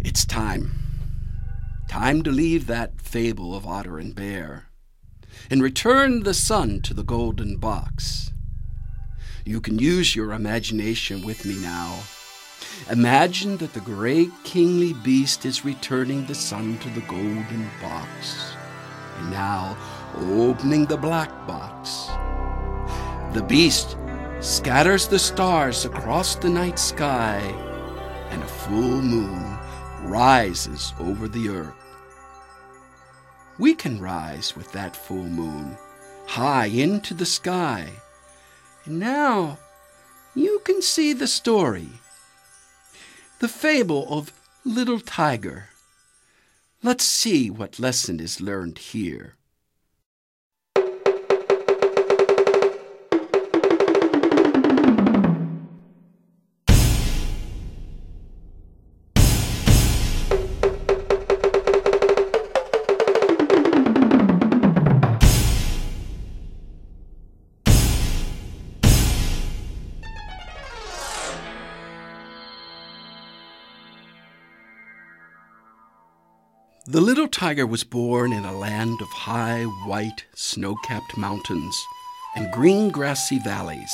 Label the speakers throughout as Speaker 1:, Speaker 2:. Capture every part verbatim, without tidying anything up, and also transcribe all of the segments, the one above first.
Speaker 1: It's time. Time to leave that fable of otter and bear and return the sun to the golden box. You can use your imagination with me now. Imagine that the great kingly beast is returning the sun to the golden box. And now, opening the black box, the beast scatters the stars across the night sky, and a full moon rises over the earth. We can rise with that full moon high into the sky. And now you can see the story, the fable of Little Tiger. Let's see what lesson is learned here. The little tiger was born in a land of high, white, snow-capped mountains and green, grassy valleys.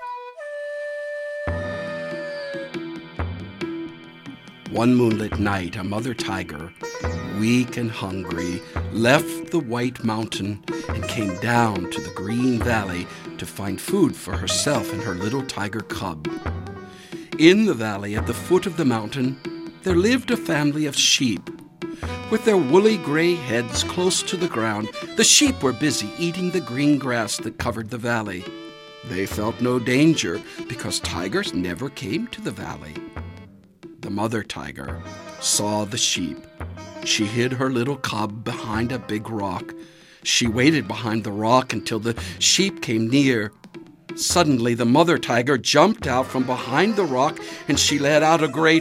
Speaker 1: One moonlit night, a mother tiger, weak and hungry, left the white mountain and came down to the green valley to find food for herself and her little tiger cub. In the valley, at the foot of the mountain, there lived a family of sheep. With their woolly gray heads close to the ground, the sheep were busy eating the green grass that covered the valley. They felt no danger because tigers never came to the valley. The mother tiger saw the sheep. She hid her little cub behind a big rock. She waited behind the rock until the sheep came near. Suddenly, the mother tiger jumped out from behind the rock and she let out a great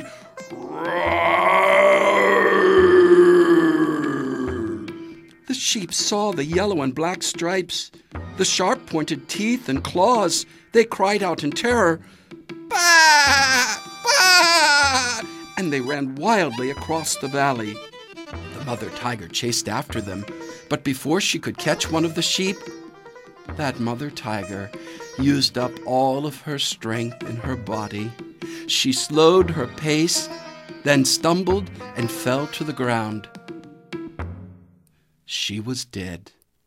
Speaker 1: The sheep saw the yellow and black stripes, the sharp-pointed teeth and claws. They cried out in terror, "Bah! Bah!" and they ran wildly across the valley. The mother tiger chased after them, but before she could catch one of the sheep, that mother tiger used up all of her strength in her body. She slowed her pace, then stumbled and fell to the ground. She was dead.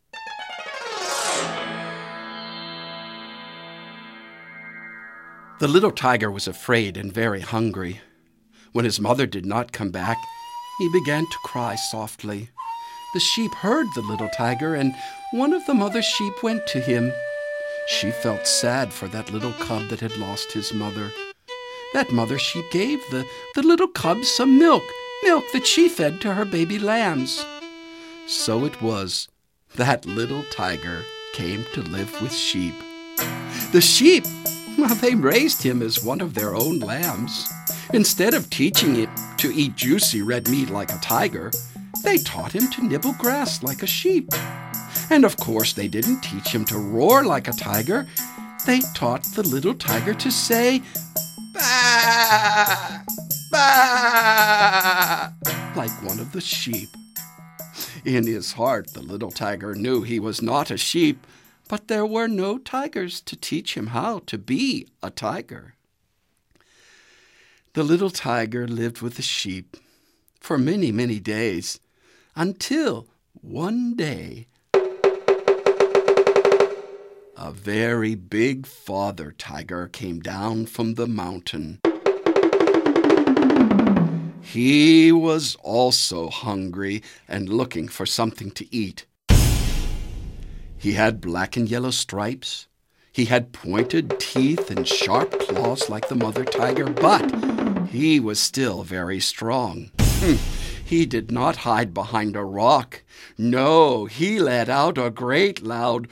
Speaker 1: The little tiger was afraid and very hungry. When his mother did not come back, he began to cry softly. The sheep heard the little tiger, and one of the mother sheep went to him. She felt sad for that little cub that had lost his mother. That mother sheep gave the, the little cub some milk, milk that she fed to her baby lambs. So it was that little tiger came to live with sheep. The sheep, well, they raised him as one of their own lambs. Instead of teaching it to eat juicy red meat like a tiger, they taught him to nibble grass like a sheep. And of course, they didn't teach him to roar like a tiger. They taught the little tiger to say, "Bah! Bah!" like one of the sheep. In his heart, the little tiger knew he was not a sheep, but there were no tigers to teach him how to be a tiger. The little tiger lived with the sheep for many, many days, until one day a very big father tiger came down from the mountain. He was also hungry and looking for something to eat. He had black and yellow stripes. He had pointed teeth and sharp claws like the mother tiger, but he was still very strong. He did not hide behind a rock. No, he let out a great loud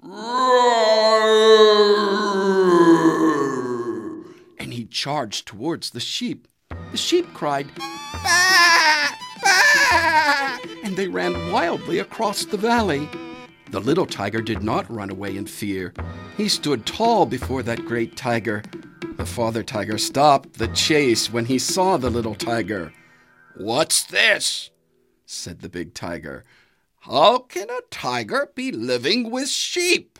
Speaker 1: roar, and he charged towards the sheep. The sheep cried, "Bah! Bah!" and they ran wildly across the valley. The little tiger did not run away in fear. He stood tall before that great tiger. The father tiger stopped the chase when he saw the little tiger. "What's this?" said the big tiger. "How can a tiger be living with sheep?"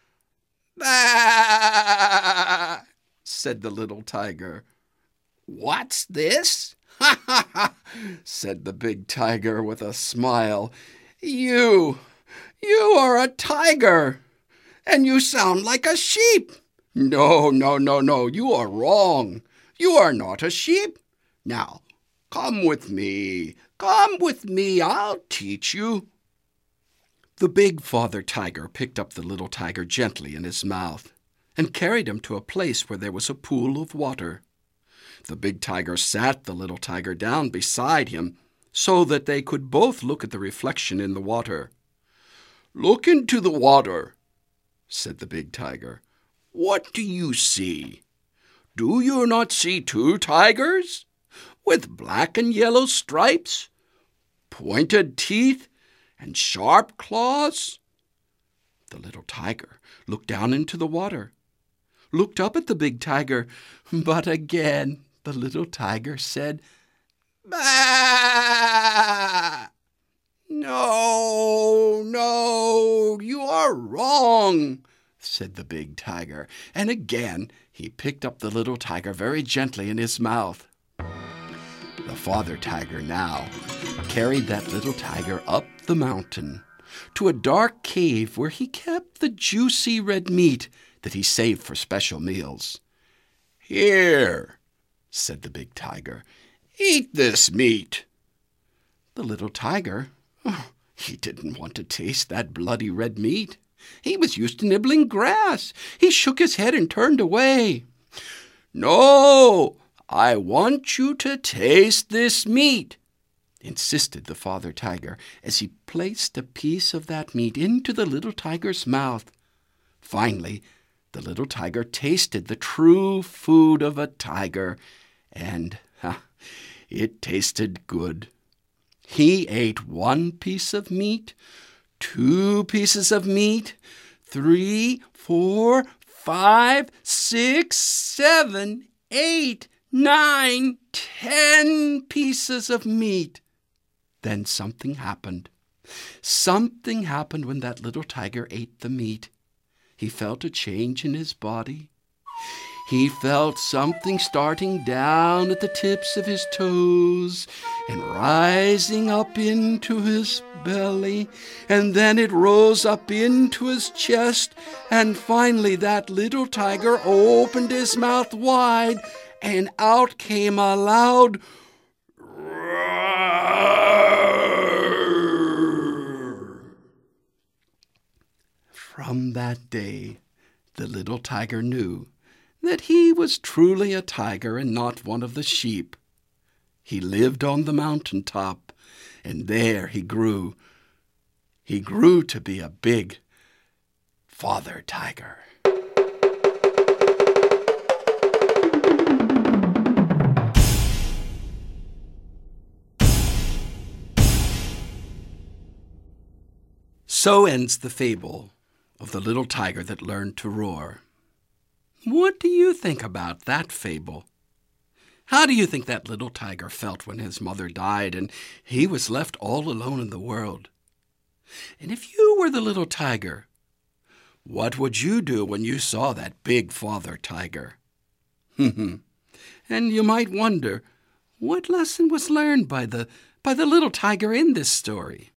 Speaker 1: "Bah!" said the little tiger. "What's this?" "Ha, ha, ha!" said the big tiger with a smile. You, you are a tiger, and you sound like a sheep." "No, no, no, no, you are wrong. You are not a sheep. Now, come with me, come with me, I'll teach you." The big father tiger picked up the little tiger gently in his mouth and carried him to a place where there was a pool of water. The big tiger sat the little tiger down beside him so that they could both look at the reflection in the water. "Look into the water," said the big tiger. "What do you see? Do you not see two tigers with black and yellow stripes, pointed teeth, and sharp claws?" The little tiger looked down into the water, looked up at the big tiger, but again the little tiger said, "Bah! No, no, you are wrong," said the big tiger, and again he picked up the little tiger very gently in his mouth. The father tiger now carried that little tiger up the mountain to a dark cave where he kept the juicy red meat that he saved for special meals. "Here," said the big tiger, "eat this meat." The little tiger, oh, he didn't want to taste that bloody red meat. He was used to nibbling grass. He shook his head and turned away. "No, I want you to taste this meat," insisted the father tiger as he placed a piece of that meat into the little tiger's mouth. Finally, the little tiger tasted the true food of a tiger, and ha, it tasted good. He ate one piece of meat, two pieces of meat, three, four, five, six, seven, eight, nine, ten pieces of meat. Then something happened. Something happened when that little tiger ate the meat. He felt a change in his body. He felt something starting down at the tips of his toes and rising up into his belly, and then it rose up into his chest, and finally that little tiger opened his mouth wide, and out came a loud roar. From that day, the little tiger knew that he was truly a tiger and not one of the sheep. He lived on the mountain top, and there he grew. He grew to be a big father tiger. So ends the fable of the little tiger that learned to roar. What do you think about that fable? How do you think that little tiger felt when his mother died and he was left all alone in the world? And if you were the little tiger, what would you do when you saw that big father tiger? And you might wonder, what lesson was learned by the by the little tiger in this story?